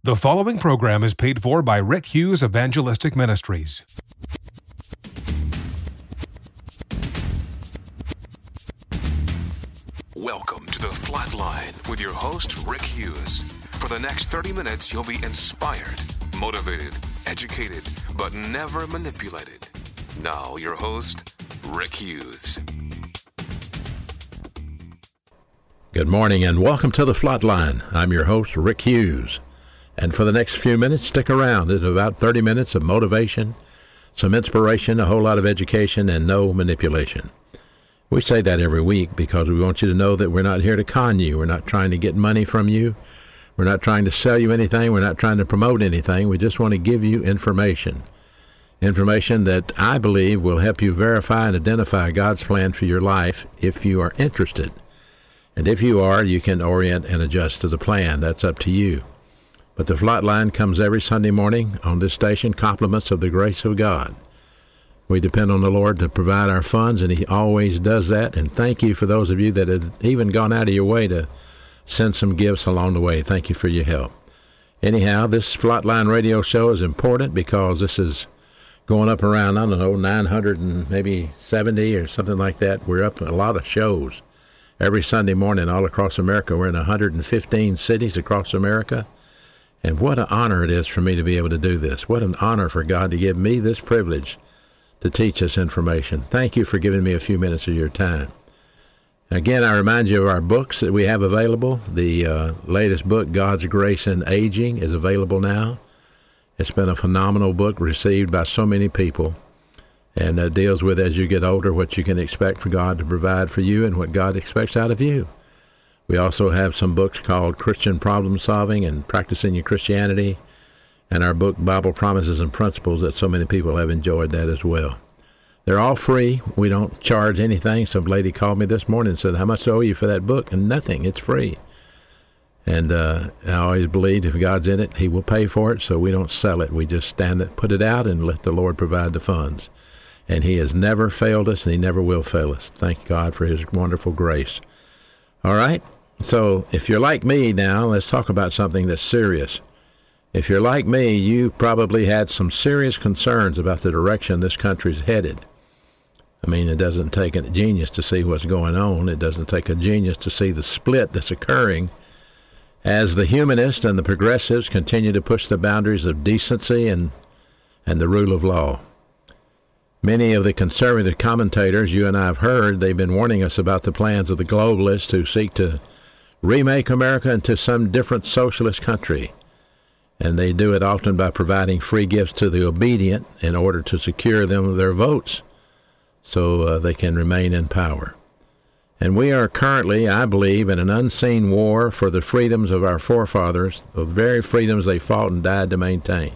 The following program is paid for by Rick Hughes Evangelistic Ministries. Welcome to The Flatline with your host, Rick Hughes. For the next 30 minutes, you'll be inspired, motivated, educated, but never manipulated. Now, your host, Rick Hughes. Good morning and welcome to The Flatline. I'm your host, Rick Hughes. And for the next few minutes, stick around. It's about 30 minutes of motivation, some inspiration, a whole lot of education, and no manipulation. We say that every week because we want you to know that we're not here to con you. We're not trying to get money from you. We're not trying to sell you anything. We're not trying to promote anything. We just want to give you information. Information that I believe will help you verify and identify God's plan for your life if you are interested. And if you are, you can orient and adjust to the plan. That's up to you. But the Flatline comes every Sunday morning on this station, compliments of the grace of God. We depend on the Lord to provide our funds, and He always does that. And thank you for those of you that have even gone out of your way to send some gifts along the way. Thank you for your help. Anyhow, this Flatline radio show is important because this is going up around, 900 and maybe 70 or something like that. We're up in a lot of shows every Sunday morning all across America. We're in 115 cities across America. And what an honor it is for me to be able to do this. What an honor for God to give me this privilege to teach this information. Thank you for giving me a few minutes of your time. Again, I remind you of our books that we have available. The latest book, God's Grace in Aging, is available now. It's been a phenomenal book received by so many people, and it deals with, as you get older, what you can expect for God to provide for you and what God expects out of you. We also have some books called Christian Problem Solving and Practicing Your Christianity, and our book, Bible Promises and Principles, that so many people have enjoyed that as well. They're all free. We don't charge anything. Some lady called me this morning and said, "How much do I owe you for that book?" And nothing. It's free. And I always believed if God's in it, He will pay for it, so we don't sell it. We just put it out and let the Lord provide the funds. And He has never failed us, and He never will fail us. Thank God for His wonderful grace. All right? So if you're like me now, let's talk about something that's serious. If you're like me, you probably had some serious concerns about the direction this country's headed. I mean, it doesn't take a genius to see what's going on. It doesn't take a genius to see the split that's occurring as the humanists and the progressives continue to push the boundaries of decency and the rule of law. Many of the conservative commentators you and I have heard, they've been warning us about the plans of the globalists who seek to remake America into some different socialist country. And they do it often by providing free gifts to the obedient in order to secure them their votes so they can remain in power. And we are currently, I believe, in an unseen war for the freedoms of our forefathers, the very freedoms they fought and died to maintain.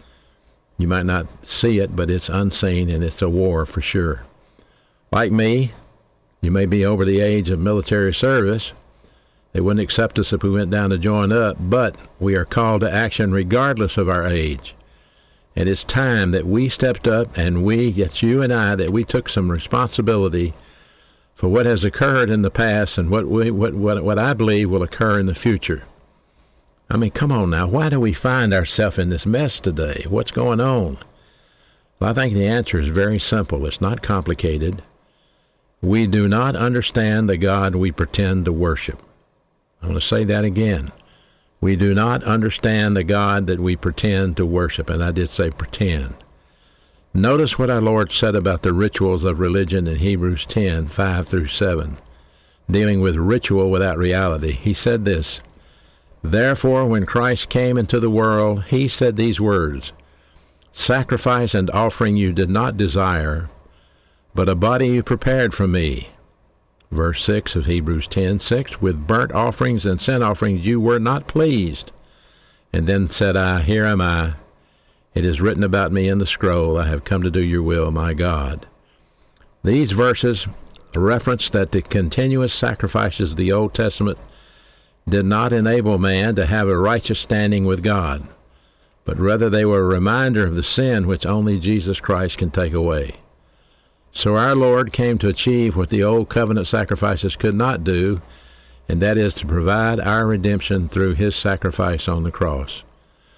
You might not see it, but it's unseen, and it's a war for sure. Like me, you may be over the age of military service. They wouldn't accept us if we went down to join up, but we are called to action regardless of our age. And it's time that we stepped up, and it's you and I, that we took some responsibility for what has occurred in the past and what I believe will occur in the future. I mean, come on now. Why do we find ourselves in this mess today? What's going on? Well, I think the answer is very simple. It's not complicated. We do not understand the God we pretend to worship. I'm going to say that again. We do not understand the God that we pretend to worship, and I did say pretend. Notice what our Lord said about the rituals of religion in Hebrews 10, 5 through 7, dealing with ritual without reality. He said this, "Therefore, when Christ came into the world, He said these words, 'Sacrifice and offering you did not desire, but a body you prepared for me.'" Verse 6 of Hebrews 10:6, "With burnt offerings and sin offerings you were not pleased. And then said I, Here am I. It is written about me in the scroll, I have come to do your will, my God." These verses reference that the continuous sacrifices of the Old Testament did not enable man to have a righteous standing with God, but rather they were a reminder of the sin which only Jesus Christ can take away. So our Lord came to achieve what the old covenant sacrifices could not do, and that is to provide our redemption through His sacrifice on the cross.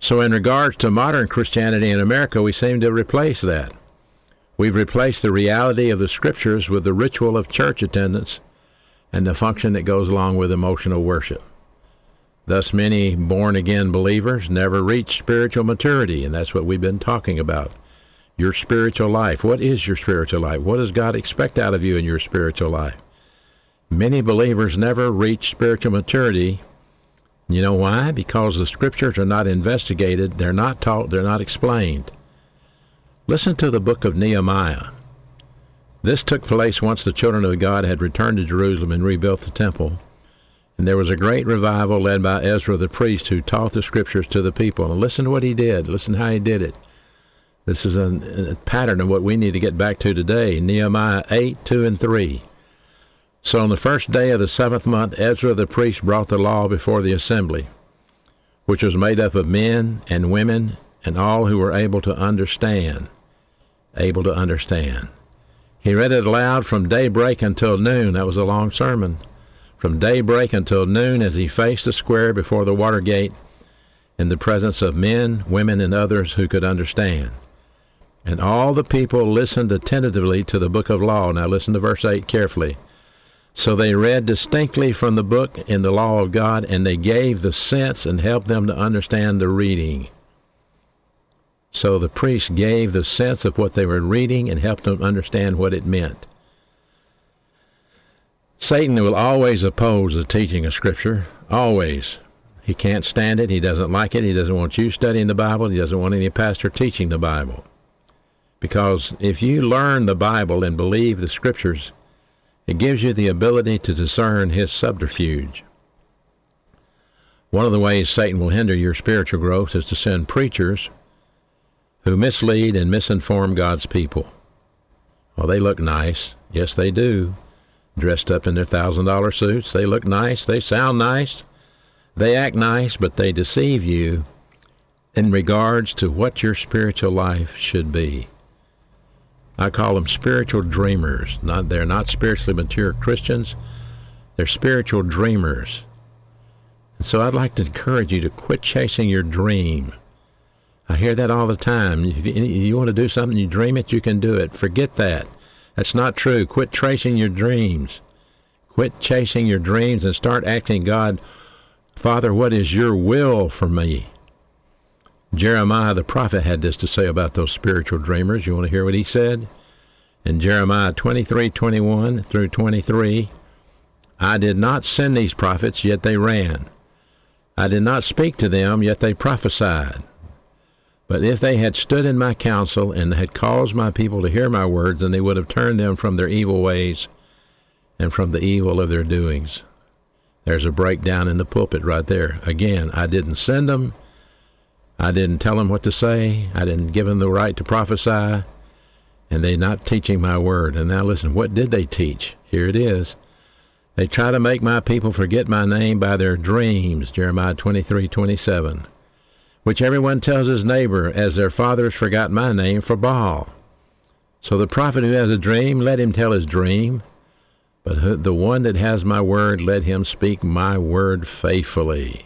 So in regards to modern Christianity in America, we seem to replace that. We've replaced the reality of the Scriptures with the ritual of church attendance and the function that goes along with emotional worship. Thus, many born-again believers never reach spiritual maturity, and that's what we've been talking about. Your spiritual life. What is your spiritual life? What does God expect out of you in your spiritual life? Many believers never reach spiritual maturity. You know why? Because the Scriptures are not investigated, they're not taught, they're not explained. Listen to the book of Nehemiah. This took place once the children of God had returned to Jerusalem and rebuilt the temple. And there was a great revival led by Ezra the priest, who taught the Scriptures to the people. And listen to what he did. Listen how he did it. This is a pattern of what we need to get back to today. Nehemiah 8, 2 and 3. So on the first day of the 7th month, Ezra the priest brought the law before the assembly, which was made up of men and women and all who were able to understand. Able to understand. He read it aloud from daybreak until noon. That was a long sermon. From daybreak until noon, as he faced the square before the water gate in the presence of men, women, and others who could understand. And all the people listened attentively to the book of law. Now listen to verse 8 carefully. So they read distinctly from the book in the law of God, and they gave the sense and helped them to understand the reading. So the priest gave the sense of what they were reading and helped them understand what it meant. Satan will always oppose the teaching of Scripture, always. He can't stand it. He doesn't like it. He doesn't want you studying the Bible. He doesn't want any pastor teaching the Bible. Because if you learn the Bible and believe the Scriptures, it gives you the ability to discern his subterfuge. One of the ways Satan will hinder your spiritual growth is to send preachers who mislead and misinform God's people. Well, they look nice. Yes, they do. Dressed up in their $1,000 suits. They look nice. They sound nice. They act nice, but they deceive you in regards to what your spiritual life should be. I call them spiritual dreamers. They're not spiritually mature Christians. They're spiritual dreamers. And so I'd like to encourage you to quit chasing your dream. I hear that all the time. If you want to do something, you dream it, you can do it. Forget that. That's not true. Quit chasing your dreams. Quit chasing your dreams and start asking God, Father, what is your will for me? Jeremiah the prophet had this to say about those spiritual dreamers. You want to hear what he said? In Jeremiah 23:21 through 23, I did not send these prophets, yet they ran. I did not speak to them, yet they prophesied. But if they had stood in my counsel and had caused my people to hear my words, then they would have turned them from their evil ways and from the evil of their doings. There's a breakdown in the pulpit right there. Again, I didn't send them. I didn't tell them what to say. I didn't give them the right to prophesy. And they're not teaching my word. And now listen, what did they teach? Here it is. They try to make my people forget my name by their dreams, Jeremiah 23:27. Which everyone tells his neighbor, as their fathers forgot my name for Baal. So the prophet who has a dream, let him tell his dream. But the one that has my word, let him speak my word faithfully.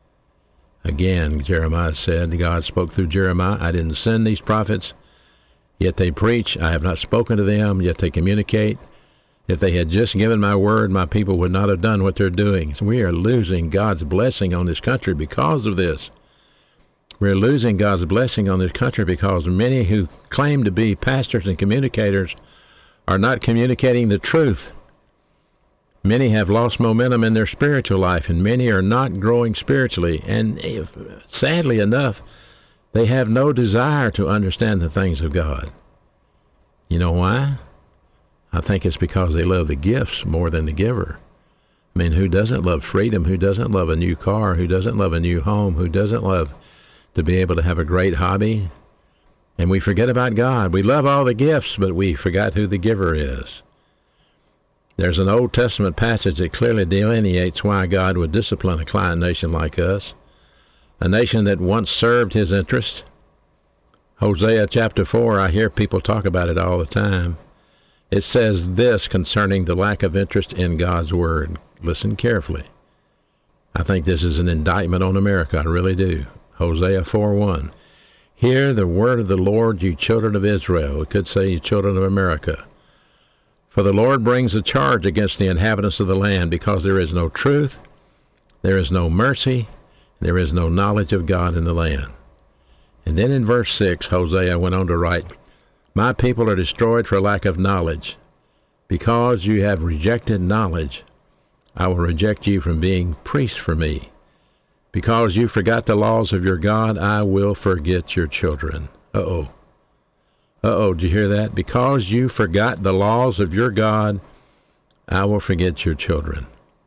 Again, Jeremiah said, God spoke through Jeremiah, I didn't send these prophets, yet they preach. I have not spoken to them, yet they communicate. If they had just given my word, my people would not have done what they're doing. So we are losing God's blessing on this country because of this. We're losing God's blessing on this country because many who claim to be pastors and communicators are not communicating the truth. Many have lost momentum in their spiritual life, and many are not growing spiritually. And sadly enough, they have no desire to understand the things of God. You know why? I think it's because they love the gifts more than the giver. I mean, who doesn't love freedom? Who doesn't love a new car? Who doesn't love a new home? Who doesn't love to be able to have a great hobby? And we forget about God. We love all the gifts, but we forgot who the giver is. There's an Old Testament passage that clearly delineates why God would discipline a client nation like us, a nation that once served his interest. Hosea chapter 4, I hear people talk about it all the time. It says this concerning the lack of interest in God's word. Listen carefully. I think this is an indictment on America. I really do. Hosea 4:1. Hear the word of the Lord, you children of Israel. We could say you children of America. For the Lord brings a charge against the inhabitants of the land, because there is no truth, there is no mercy, there is no knowledge of God in the land. And then in verse 6, Hosea went on to write, My people are destroyed for lack of knowledge. Because you have rejected knowledge, I will reject you from being priests for me. Because you forgot the laws of your God, I will forget your children. Uh-oh. Did you hear that? Because you forgot the laws of your God, I will forget your children.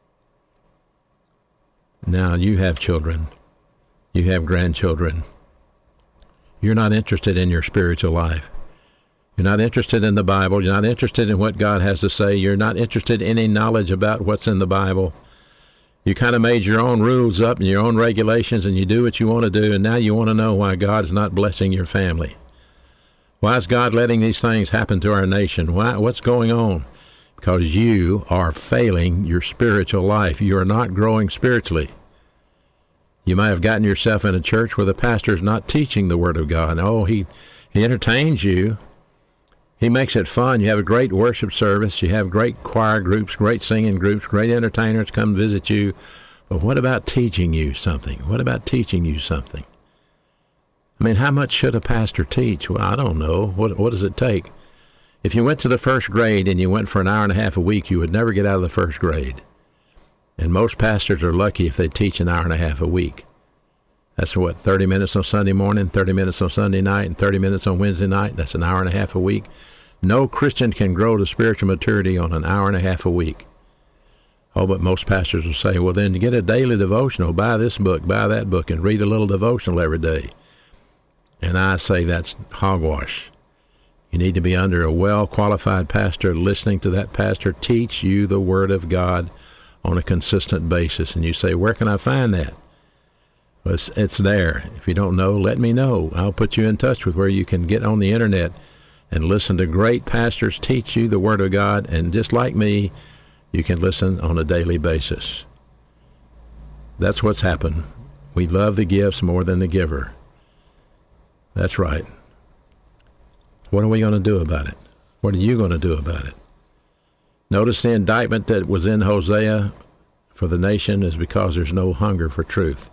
Now you have children. You have grandchildren. You're not interested in your spiritual life. You're not interested in the Bible. You're not interested in what God has to say. You're not interested in any knowledge about what's in the Bible. You kind of made your own rules up and your own regulations, and you do what you want to do, and now you want to know why God is not blessing your family. Why is God letting these things happen to our nation? What's going on? Because you are failing your spiritual life. You are not growing spiritually. You might have gotten yourself in a church where the pastor is not teaching the Word of God. Oh, he entertains you. He makes it fun. You have a great worship service. You have great choir groups, great singing groups, great entertainers come visit you. But what about teaching you something? What about teaching you something? I mean, how much should a pastor teach? Well, I don't know. What does it take? If you went to the first grade and you went for an hour and a half a week, you would never get out of the first grade. And most pastors are lucky if they teach an hour and a half a week. That's 30 minutes on Sunday morning, 30 minutes on Sunday night, and 30 minutes on Wednesday night. That's an hour and a half a week. No Christian can grow to spiritual maturity on an hour and a half a week. Oh, but most pastors will say, well, then get a daily devotional, buy this book, buy that book, and read a little devotional every day. And I say that's hogwash. You need to be under a well-qualified pastor, listening to that pastor teach you the Word of God on a consistent basis. And you say, where can I find that? Well, it's there. If you don't know, let me know. I'll put you in touch with where you can get on the internet and listen to great pastors teach you the Word of God. And just like me, you can listen on a daily basis. That's what's happened. We love the gifts more than the giver. That's right. What are we going to do about it? What are you going to do about it? Notice the indictment that was in Hosea for the nation is because there's no hunger for truth.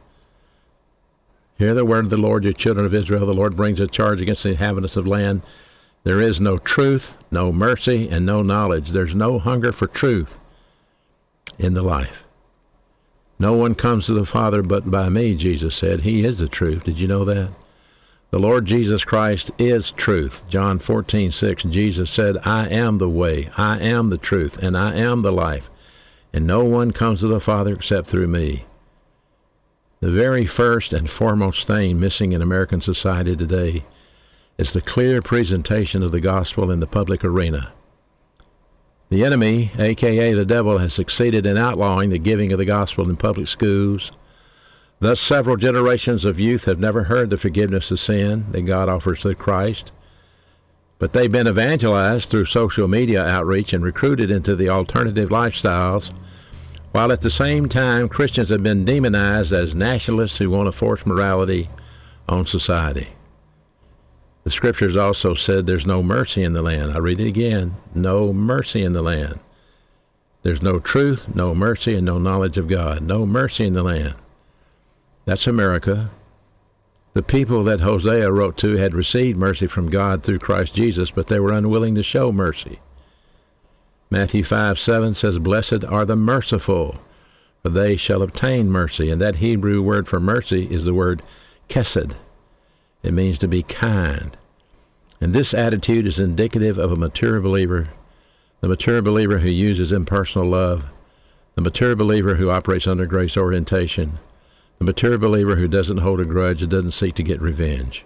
Hear the word of the Lord, you children of Israel. The Lord brings a charge against the inhabitants of land. There is no truth, no mercy, and no knowledge. There's no hunger for truth in the life. No one comes to the Father but by me, Jesus said. He is the truth. Did you know that? The Lord Jesus Christ is truth. John 14:6, Jesus said, I am the way, I am the truth, and I am the life. And no one comes to the Father except through me. The very first and foremost thing missing in American society today is the clear presentation of the gospel in the public arena. The enemy, a.k.a. the devil, has succeeded in outlawing the giving of the gospel in public schools. Thus, several generations of youth have never heard the forgiveness of sin that God offers through Christ. But they've been evangelized through social media outreach and recruited into the alternative lifestyles, while at the same time Christians have been demonized as nationalists who want to force morality on society. The scriptures also said there's no mercy in the land. I read it again. No mercy in the land. There's no truth, no mercy, and no knowledge of God. No mercy in the land. That's America. The people that Hosea wrote to had received mercy from God through Christ Jesus, but they were unwilling to show mercy. Matthew 5:7 says, Blessed are the merciful, for they shall obtain mercy. And that Hebrew word for mercy is the word chesed. It means to be kind. And this attitude is indicative of a mature believer, the mature believer who uses impersonal love, the mature believer who operates under grace orientation, the mature believer who doesn't hold a grudge and doesn't seek to get revenge.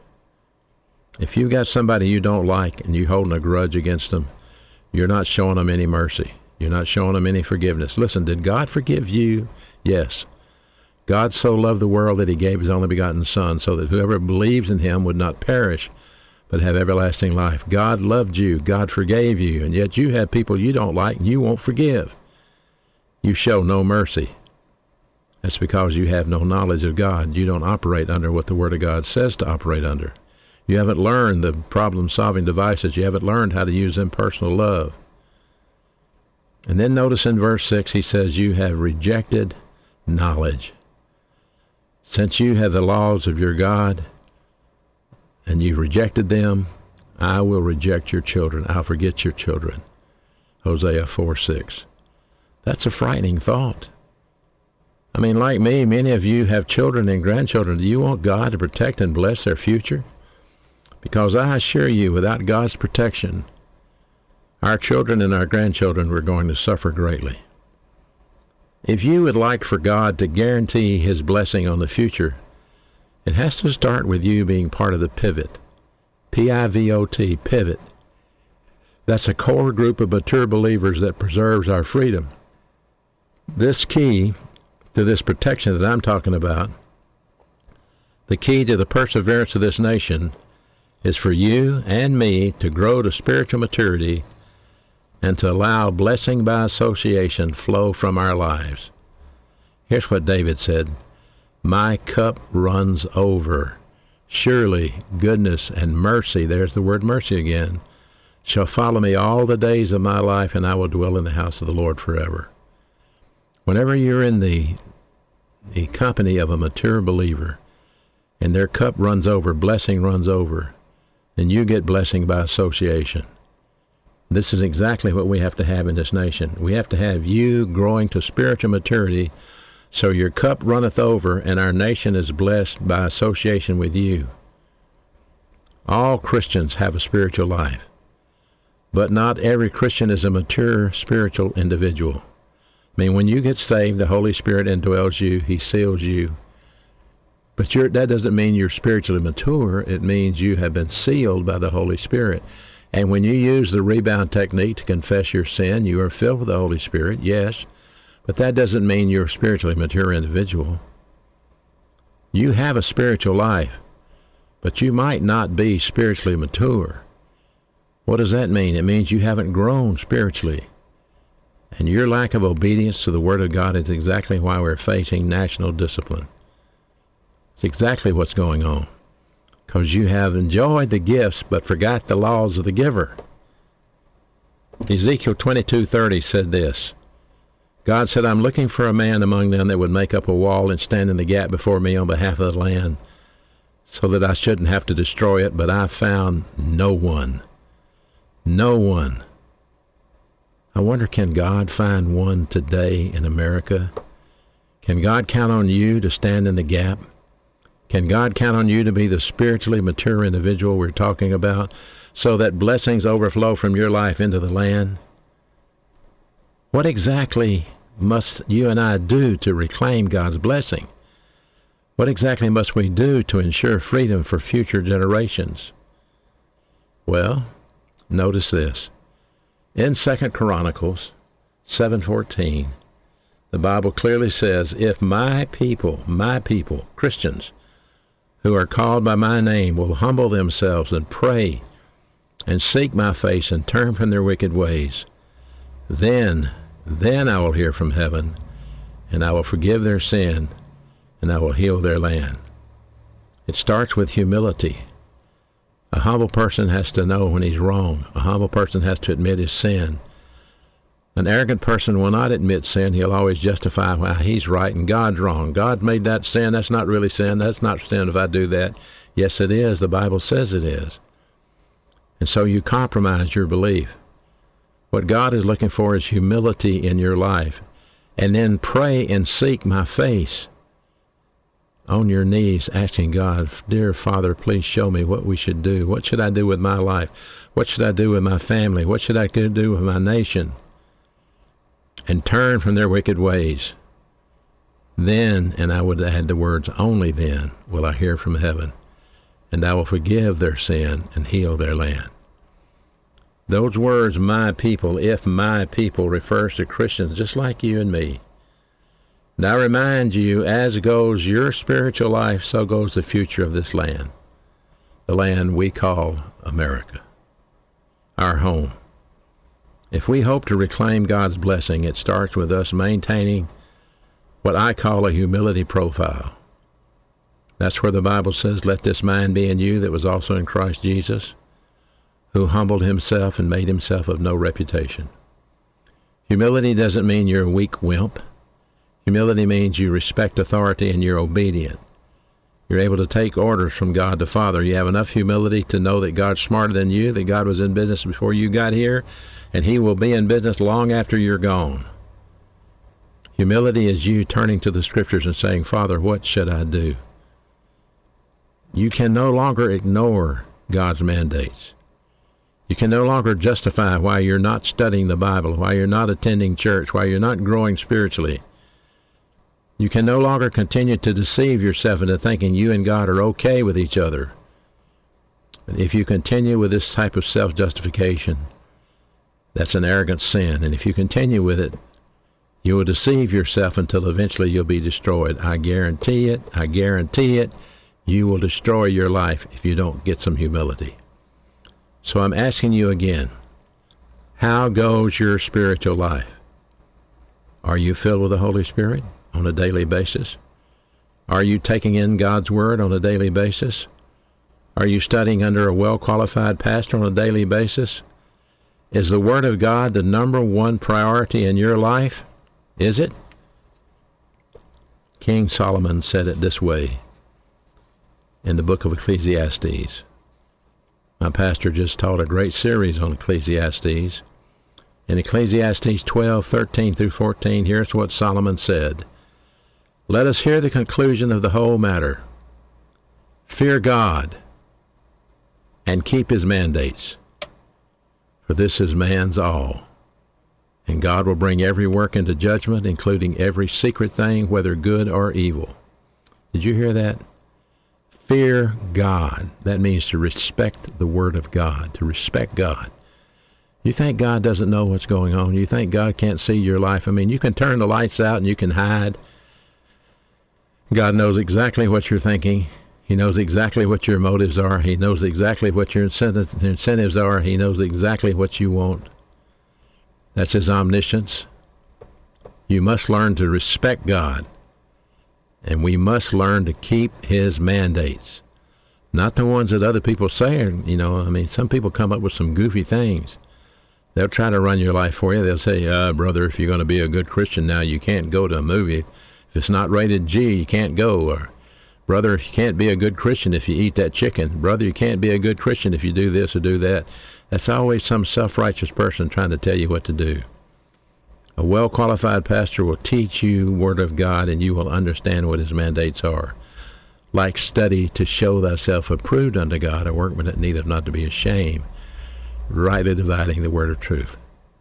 If you've got somebody you don't like and you're holding a grudge against them, you're not showing them any mercy. You're not showing them any forgiveness. Listen, did God forgive you? Yes. God so loved the world that he gave his only begotten Son, so that whoever believes in him would not perish, but have everlasting life. God loved you. God forgave you. And yet you have people you don't like and you won't forgive. You show no mercy. That's because you have no knowledge of God. You don't operate under what the Word of God says to operate under. You haven't learned the problem-solving devices. You haven't learned how to use impersonal love. And then notice in verse 6, he says, you have rejected knowledge. Since you have the laws of your God, and you've rejected them, I will reject your children. I'll forget your children. Hosea 4:6. That's a frightening thought. I mean, like me, many of you have children and grandchildren. Do you want God to protect and bless their future? Because I assure you, without God's protection, our children and our grandchildren were going to suffer greatly. If you would like for God to guarantee his blessing on the future, it has to start with you being part of the pivot. P-I-V-O-T, pivot. That's a core group of mature believers that preserves our freedom. This key to this protection that I'm talking about, the key to the perseverance of this nation, is for you and me to grow to spiritual maturity and to allow blessing by association flow from our lives. Here's what David said, my cup runs over. Surely goodness and mercy, there's the word mercy again, shall follow me all the days of my life, and I will dwell in the house of the Lord forever. Whenever you're in the company of a mature believer and their cup runs over, blessing runs over, then you get blessing by association. This is exactly what we have to have in this nation. We have to have you growing to spiritual maturity so your cup runneth over and our nation is blessed by association with you. All Christians have a spiritual life, but not every Christian is a mature spiritual individual. I mean, when you get saved, the Holy Spirit indwells you, he seals you. But that doesn't mean you're spiritually mature. It means you have been sealed by the Holy Spirit. And when you use the rebound technique to confess your sin, you are filled with the Holy Spirit, yes. But that doesn't mean you're a spiritually mature individual. You have a spiritual life, but you might not be spiritually mature. What does that mean? It means you haven't grown spiritually. And your lack of obedience to the Word of God is exactly why we're facing national discipline. It's exactly what's going on. Because you have enjoyed the gifts but forgot the laws of the giver. Ezekiel 22:30 said this. God said, I'm looking for a man among them that would make up a wall and stand in the gap before me on behalf of the land, so that I shouldn't have to destroy it, but I found no one. No one. I wonder, can God find one today in America? Can God count on you to stand in the gap? Can God count on you to be the spiritually mature individual we're talking about, so that blessings overflow from your life into the land? What exactly must you and I do to reclaim God's blessing? What exactly must we do to ensure freedom for future generations? Well, notice this. In 2 Chronicles 7:14, the Bible clearly says, if my people, Christians, who are called by my name, will humble themselves and pray and seek my face and turn from their wicked ways, then I will hear from heaven, and I will forgive their sin, and I will heal their land. It starts with humility. A humble person has to know when he's wrong. A humble person has to admit his sin. An arrogant person will not admit sin. He'll always justify why he's right and God's wrong. God made that sin. That's not really sin. That's not sin if I do that. Yes, it is. The Bible says it is. And so you compromise your belief. What God is looking for is humility in your life. And then pray and seek my face. On your knees asking God, dear Father, please show me what we should do. What should I do with my life? What should I do with my family? What should I do with my nation? And turn from their wicked ways. Then, and I would add the words, only then will I hear from heaven, and I will forgive their sin and heal their land. Those words, my people, if my people, refers to Christians just like you and me. And I remind you, as goes your spiritual life, so goes the future of this land, the land we call America, our home. If we hope to reclaim God's blessing, it starts with us maintaining what I call a humility profile. That's where the Bible says, let this mind be in you that was also in Christ Jesus, who humbled himself and made himself of no reputation. Humility doesn't mean you're a weak wimp. Humility means you respect authority and you're obedient. You're able to take orders from God the Father. You have enough humility to know that God's smarter than you, that God was in business before you got here, and he will be in business long after you're gone. Humility is you turning to the Scriptures and saying, Father, what should I do? You can no longer ignore God's mandates. You can no longer justify why you're not studying the Bible, why you're not attending church, why you're not growing spiritually. You can no longer continue to deceive yourself into thinking you and God are okay with each other. But if you continue with this type of self-justification, that's an arrogant sin. And if you continue with it, you will deceive yourself until eventually you'll be destroyed. I guarantee it. I guarantee it. You will destroy your life if you don't get some humility. So I'm asking you again, how goes your spiritual life? Are you filled with the Holy Spirit on a daily basis? Are you taking in God's Word on a daily basis? Are you studying under a well-qualified pastor on a daily basis? Is the Word of God the number one priority in your life? Is it? King Solomon said it this way in the book of Ecclesiastes. My pastor just taught a great series on Ecclesiastes. In Ecclesiastes 12:13 through 14, here's what Solomon said. Let us hear the conclusion of the whole matter. Fear God and keep his mandates, for this is man's all. And God will bring every work into judgment, including every secret thing, whether good or evil. Did you hear that? Fear God. That means to respect the Word of God, to respect God. You think God doesn't know what's going on? You think God can't see your life? I mean, you can turn the lights out and you can hide. God knows exactly what you're thinking. He knows exactly what your motives are. He knows exactly what your incentives are. He knows exactly what you want. That's his omniscience. You must learn to respect God. And we must learn to keep his mandates. Not the ones that other people say. Some people come up with some goofy things. They'll try to run your life for you. They'll say, brother, if you're going to be a good Christian now, you can't go to a movie. If it's not rated G, you can't go. Or, brother, if you can't be a good Christian if you eat that chicken. Brother, you can't be a good Christian if you do this or do that. That's always some self-righteous person trying to tell you what to do. A well-qualified pastor will teach you Word of God, and you will understand what his mandates are. Like study to show thyself approved unto God, a workman that needeth not to be ashamed, rightly dividing the word of truth.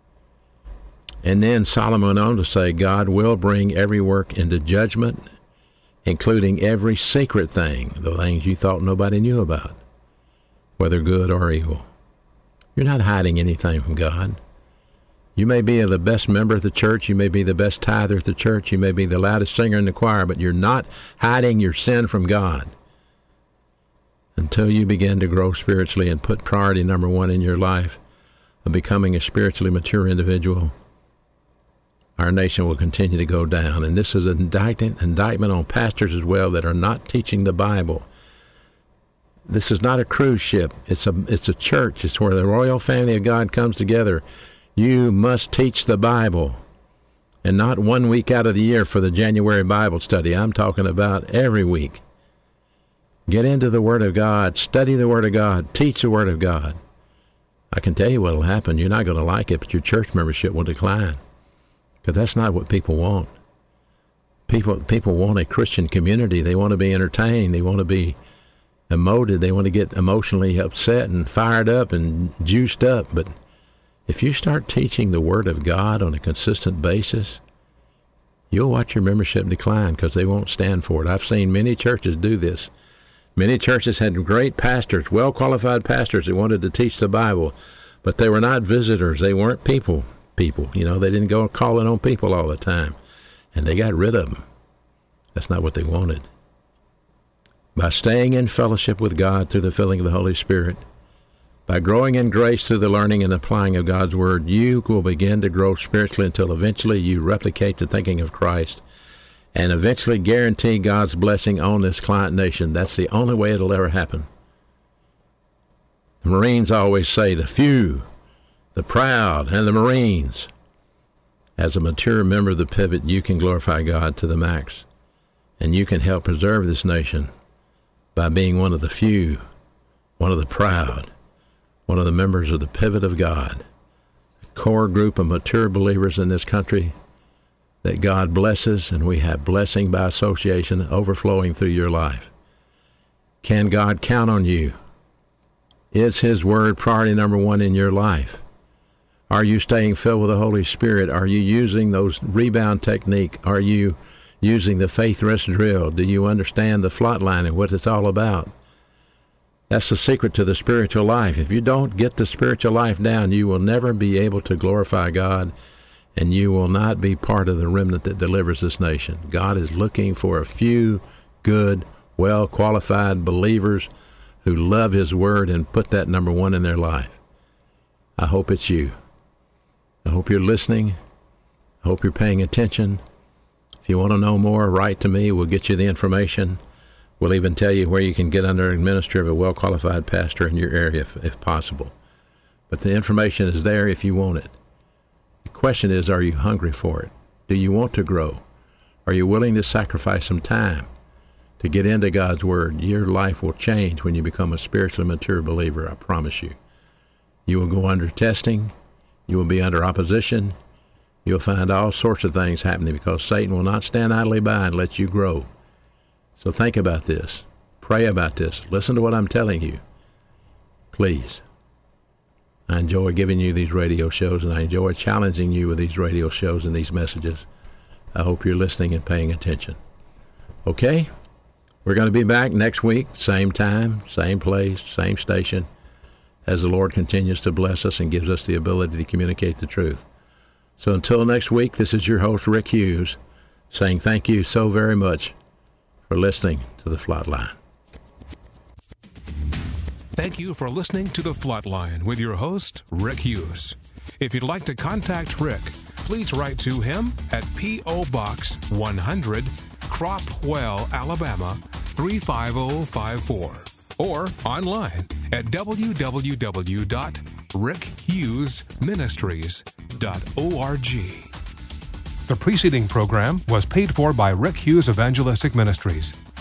And then Solomon went on to say, God will bring every work into judgment, including every secret thing, the things you thought nobody knew about, whether good or evil. You're not hiding anything from God. You may be the best member of the church, you may be the best tither of the church, you may be the loudest singer in the choir, but you're not hiding your sin from God. Until you begin to grow spiritually and put priority number one in your life of becoming a spiritually mature individual, our nation will continue to go down. And this is an indictment on pastors as well that are not teaching the Bible. This is not a cruise ship. It's a church. It's where the royal family of God comes together. You must teach the Bible, and not 1 week out of the year for the January Bible study. I'm talking about every week. Get into the Word of God, study the Word of God, teach the Word of God. I can tell you what will happen. You're not going to like it, but your church membership will decline, because that's not what people want. People want a Christian community. They want to be entertained. They want to be emoted. They want to get emotionally upset and fired up and juiced up, but if you start teaching the Word of God on a consistent basis, you'll watch your membership decline because they won't stand for it. I've seen many churches do this. Many churches had great pastors, well-qualified pastors that wanted to teach the Bible, but they were not visitors. They weren't people. They didn't go calling on people all the time, and they got rid of them. That's not what they wanted. By staying in fellowship with God through the filling of the Holy Spirit, by growing in grace through the learning and applying of God's Word, you will begin to grow spiritually until eventually you replicate the thinking of Christ, and eventually guarantee God's blessing on this client nation. That's the only way it'll ever happen. The Marines always say, the few, the proud, and the Marines. As a mature member of the Pivot, you can glorify God to the max, and you can help preserve this nation by being one of the few, one of the proud, one of the members of the Pivot of God, a core group of mature believers in this country that God blesses, and we have blessing by association overflowing through your life. Can God count on you? Is His Word priority number one in your life? Are you staying filled with the Holy Spirit? Are you using those rebound technique? Are you using the faith rest drill? Do you understand the flatline and what it's all about? That's the secret to the spiritual life. If you don't get the spiritual life down, you will never be able to glorify God, and you will not be part of the remnant that delivers this nation. God is looking for a few good, well-qualified believers who love His Word and put that number one in their life. I hope it's you. I hope you're listening. I hope you're paying attention. If you want to know more, write to me. We'll get you the information. We'll even tell you where you can get under the ministry of a well-qualified pastor in your area if possible. But the information is there if you want it. The question is, are you hungry for it? Do you want to grow? Are you willing to sacrifice some time to get into God's Word? Your life will change when you become a spiritually mature believer, I promise you. You will go under testing. You will be under opposition. You'll find all sorts of things happening because Satan will not stand idly by and let you grow. So think about this. Pray about this. Listen to what I'm telling you. Please. I enjoy giving you these radio shows, and I enjoy challenging you with these radio shows and these messages. I hope you're listening and paying attention. Okay? We're going to be back next week, same time, same place, same station, as the Lord continues to bless us and gives us the ability to communicate the truth. So until next week, this is your host, Rick Hughes, saying thank you so very much for listening to The Flatline. Thank you for listening to The Flatline with your host, Rick Hughes. If you'd like to contact Rick, please write to him at P.O. Box 100, Cropwell, Alabama 35054, or online at www.rickhughesministries.org. The preceding program was paid for by Rick Hughes Evangelistic Ministries.